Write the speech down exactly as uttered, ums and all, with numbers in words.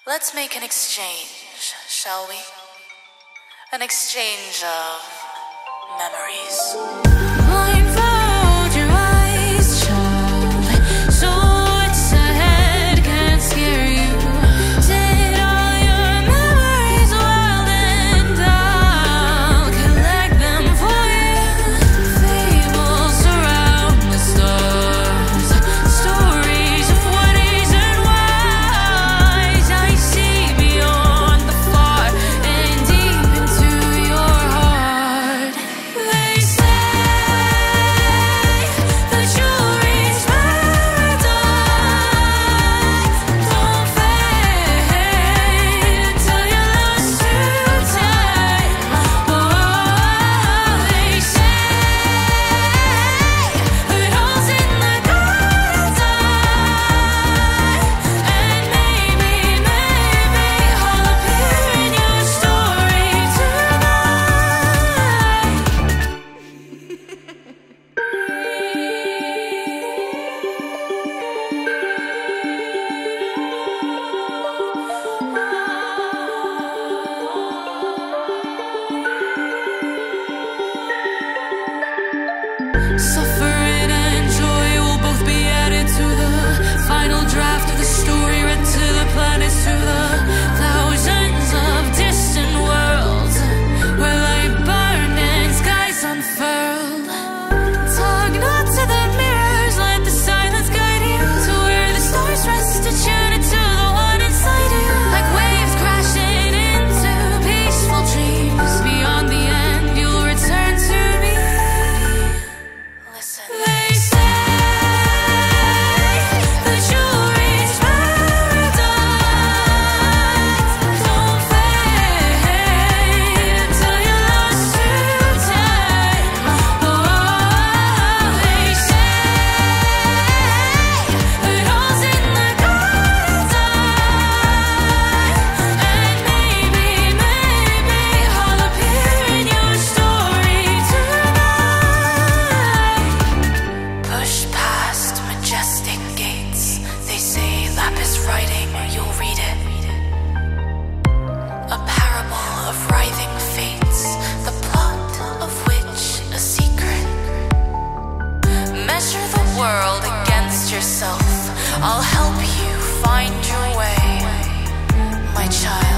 Let's make an exchange, shall we? An exchange of memories. Blindfold your eyes, child, so what's ahead can't scare you. Did all your memories wild and I'll collect them for you. Fables around the stars, stories of what is and whys. I see beyond the far and deep into your heart. They say that you'll reach paradise. Don't fade until you're lost to time. Oh, they say that all's in the God's eye. And maybe, maybe I'll appear in your story Suffering and joy will both be added to the final draft of the story, read to the planets, to the thousands of distant worlds where light burned and skies unfurled. Talk not to the mirrors, let the silence guide you to where the stars rest, to tune into the one inside you. Like waves crashing into peaceful dreams, beyond the end you'll return to me. Listen. They say that you'll reach paradise. Don't fade until you're lost to time. Oh, they say that all's in the God's eye. And maybe, maybe I'll appear in your story tonight. Push past majestic gates. They say lapis writing, you'll read it. A parable of writhing fates, the plot of which a secret. Measure the world against yourself. I'll help you find your way, my child.